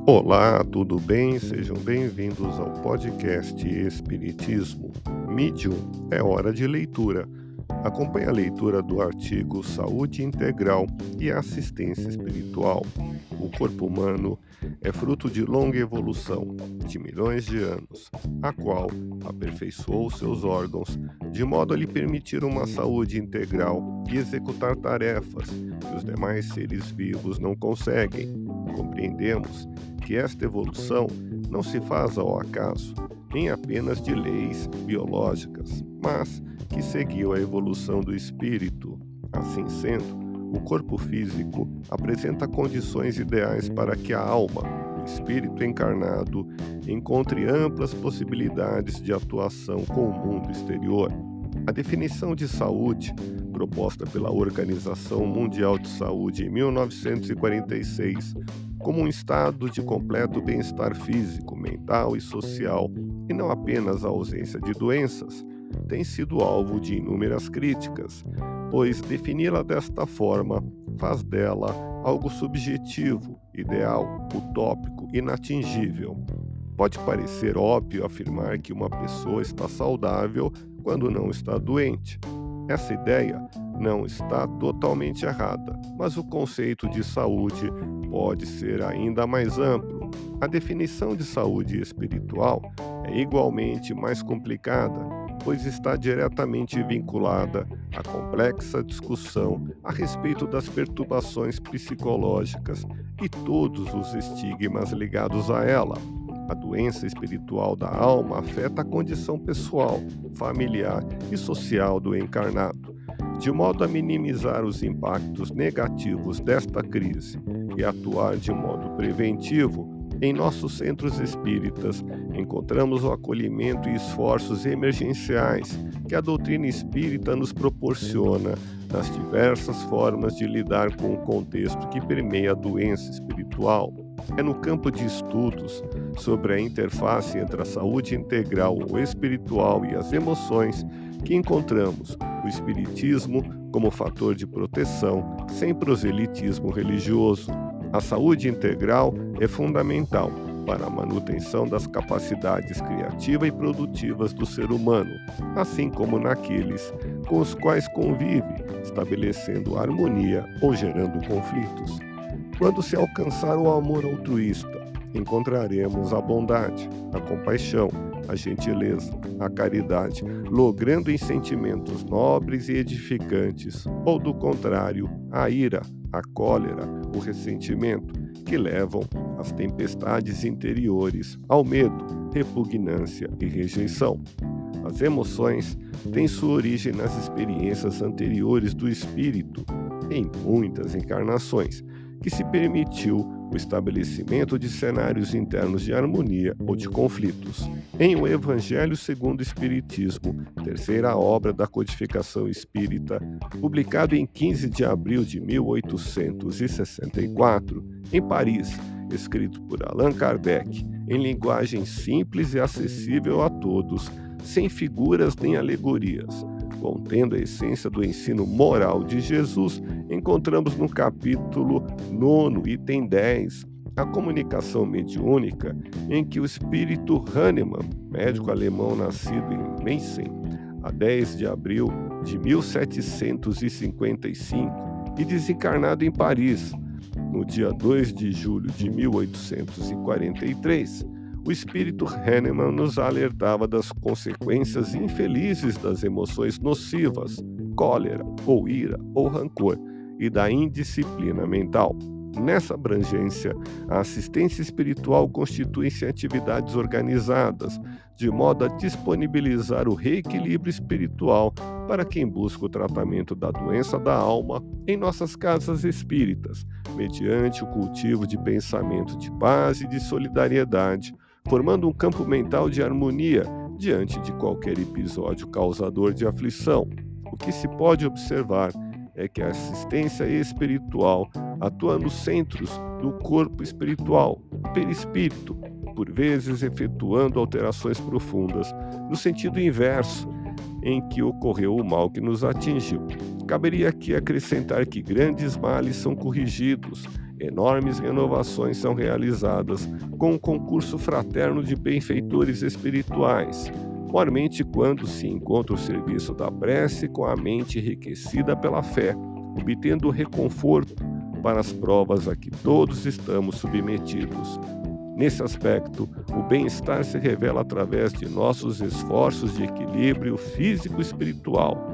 Olá, tudo bem? Sejam bem-vindos ao podcast Espiritismo. Medium, é hora de leitura. Acompanhe a leitura do artigo Saúde Integral e Assistência Espiritual. O corpo humano é fruto de longa evolução, de milhões de anos, a qual aperfeiçoou seus órgãos, de modo a lhe permitir uma saúde integral e executar tarefas que os demais seres vivos não conseguem. Compreendemos que esta evolução não se faz ao acaso, nem apenas de leis biológicas, mas que seguiu a evolução do espírito. Assim sendo, o corpo físico apresenta condições ideais para que a alma, o espírito encarnado, encontre amplas possibilidades de atuação com o mundo exterior. A definição de saúde, proposta pela Organização Mundial de Saúde em 1946, como um estado de completo bem-estar físico, mental e social, e não apenas a ausência de doenças, tem sido alvo de inúmeras críticas, pois defini-la desta forma faz dela algo subjetivo, ideal, utópico, inatingível. Pode parecer óbvio afirmar que uma pessoa está saudável quando não está doente. Essa ideia não está totalmente errada, mas o conceito de saúde pode ser ainda mais amplo. A definição de saúde espiritual é igualmente mais complicada, pois está diretamente vinculada à complexa discussão a respeito das perturbações psicológicas e todos os estigmas ligados a ela. A doença espiritual da alma afeta a condição pessoal, familiar e social do encarnado, de modo a minimizar os impactos negativos desta crise e atuar de modo preventivo. Em nossos centros espíritas, encontramos o acolhimento e esforços emergenciais que a doutrina espírita nos proporciona nas diversas formas de lidar com o contexto que permeia a doença espiritual. É no campo de estudos sobre a interface entre a saúde integral ou espiritual e as emoções que encontramos o espiritismo como fator de proteção, sem proselitismo religioso. A saúde integral é fundamental para a manutenção das capacidades criativas e produtivas do ser humano, assim como naqueles com os quais convive, estabelecendo harmonia ou gerando conflitos. Quando se alcançar o amor altruísta, encontraremos a bondade, a compaixão, a gentileza, a caridade, logrando em sentimentos nobres e edificantes, ou do contrário, a ira, a cólera, o ressentimento, que levam às tempestades interiores, ao medo, repugnância e rejeição. As emoções têm sua origem nas experiências anteriores do espírito, em muitas encarnações, que se permitiu o estabelecimento de cenários internos de harmonia ou de conflitos. Em O Evangelho segundo o Espiritismo, terceira obra da codificação espírita, publicado em 15 de abril de 1864, em Paris, escrito por Allan Kardec, em linguagem simples e acessível a todos, sem figuras nem alegorias, contendo a essência do ensino moral de Jesus, encontramos no capítulo 9, item 10, a comunicação mediúnica, em que o espírito Hahnemann, médico alemão nascido em Meissen, a 10 de abril de 1755 e desencarnado em Paris, no dia 2 de julho de 1843, o espírito Hahnemann nos alertava das consequências infelizes das emoções nocivas, cólera, ou ira, ou rancor, e da indisciplina mental. Nessa abrangência, a assistência espiritual constitui-se em atividades organizadas, de modo a disponibilizar o reequilíbrio espiritual para quem busca o tratamento da doença da alma em nossas casas espíritas, mediante o cultivo de pensamento de paz e de solidariedade, formando um campo mental de harmonia diante de qualquer episódio causador de aflição. O que se pode observar é que a assistência espiritual atua nos centros do corpo espiritual, perispírito, por vezes efetuando alterações profundas, no sentido inverso em que ocorreu o mal que nos atingiu. Caberia aqui acrescentar que grandes males são corrigidos, Enormes renovações são realizadas com um concurso fraterno de benfeitores espirituais, maiormente quando se encontra o serviço da prece com a mente enriquecida pela fé, obtendo reconforto para as provas a que todos estamos submetidos. Nesse aspecto, o bem-estar se revela através de nossos esforços de equilíbrio físico-espiritual,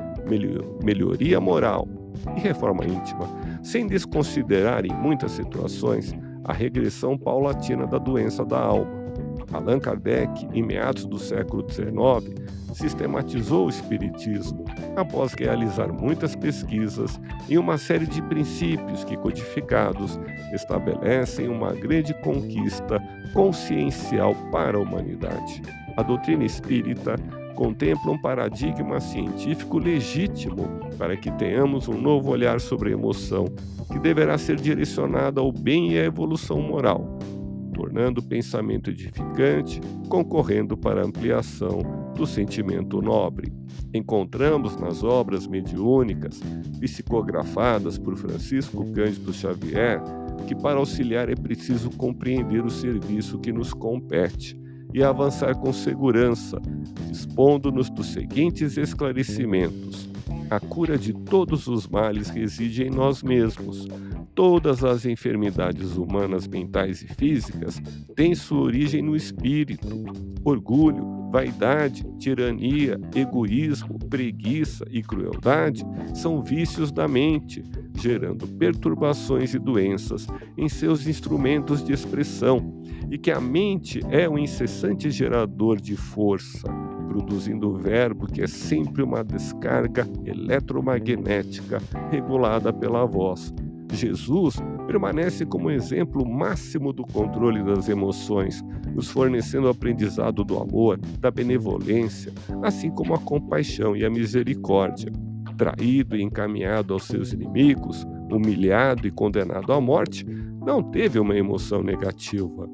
melhoria moral e reforma íntima, sem desconsiderar em muitas situações a regressão paulatina da doença da alma. Allan Kardec, em meados do século XIX, sistematizou o Espiritismo após realizar muitas pesquisas em uma série de princípios que, codificados, estabelecem uma grande conquista consciencial para a humanidade. A doutrina espírita contempla um paradigma científico legítimo para que tenhamos um novo olhar sobre a emoção, que deverá ser direcionada ao bem e à evolução moral, tornando o pensamento edificante, concorrendo para a ampliação do sentimento nobre. Encontramos nas obras mediúnicas, psicografadas por Francisco Cândido Xavier, que para auxiliar é preciso compreender o serviço que nos compete e avançar com segurança, dispondo-nos dos seguintes esclarecimentos. A cura de todos os males reside em nós mesmos. Todas as enfermidades humanas, mentais e físicas têm sua origem no espírito. Orgulho, vaidade, tirania, egoísmo, preguiça e crueldade são vícios da mente, gerando perturbações e doenças em seus instrumentos de expressão, e que a mente é um incessante gerador de força, produzindo o verbo que é sempre uma descarga eletromagnética regulada pela voz. Jesus permanece como exemplo máximo do controle das emoções, nos fornecendo o aprendizado do amor, da benevolência, assim como a compaixão e a misericórdia. Traído e encaminhado aos seus inimigos, humilhado e condenado à morte, não teve uma emoção negativa.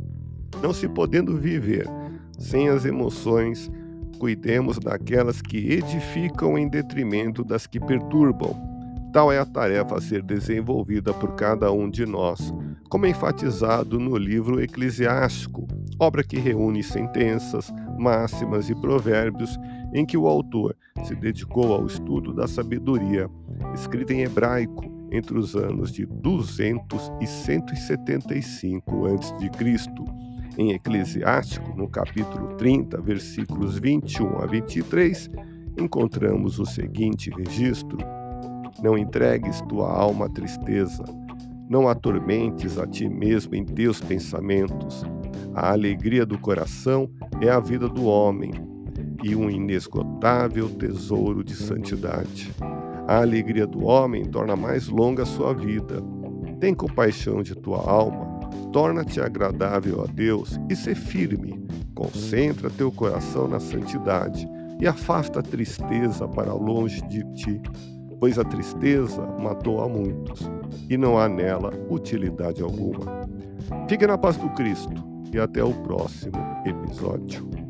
Não se podendo viver sem as emoções, cuidemos daquelas que edificam em detrimento das que perturbam. Tal é a tarefa a ser desenvolvida por cada um de nós, como enfatizado no livro Eclesiástico, obra que reúne sentenças, máximas e provérbios em que o autor se dedicou ao estudo da sabedoria, escrita em hebraico entre os anos de 200 e 175 a.C. Em Eclesiástico, no capítulo 30, versículos 21 a 23, encontramos o seguinte registro: Não entregues tua alma à tristeza, não atormentes a ti mesmo em teus pensamentos. A alegria do coração é a vida do homem e um inesgotável tesouro de santidade. A alegria do homem torna mais longa a sua vida. Tem compaixão de tua alma, torna-te agradável a Deus e sê firme. Concentra teu coração na santidade e afasta a tristeza para longe de ti, pois a tristeza matou a muitos e não há nela utilidade alguma. Fique na paz do Cristo e até o próximo episódio.